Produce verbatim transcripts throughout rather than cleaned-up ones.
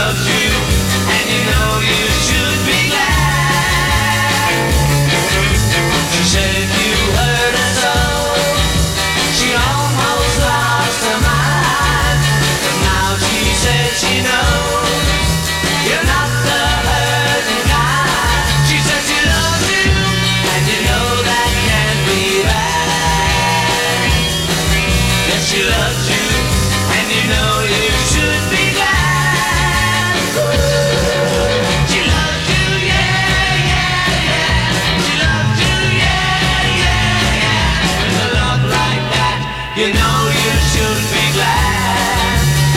loves you, and you know you should be glad. She said you hurt her so, she almost lost her mind. But now she says she knows you're not the hurting kind. She says she loves you, and you know that can't be bad. Yes, she loves you, and you know you should be glad. She loves you, yeah, yeah, yeah. She loves you, yeah, yeah, yeah. With a love like that, you know you should be glad.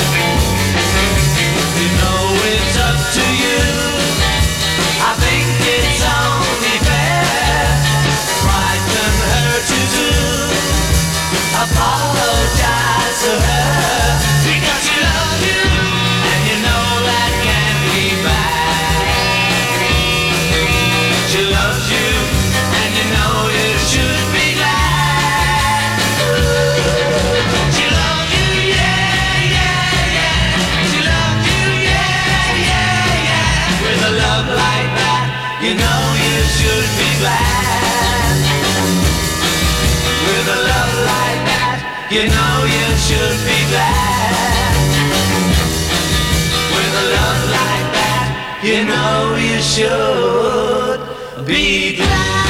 You know it's up to you. I think it's only fair. Frighten her too soon. Apologize to her, because she loves you, and you know that can't be bad. She loves you, and you know you should be glad. She loves you, yeah, yeah, yeah. She loves you, yeah, yeah, yeah. With a love like that, you know you should be glad. With a love like that, you know you should be glad. With a love like that, you know you should be glad.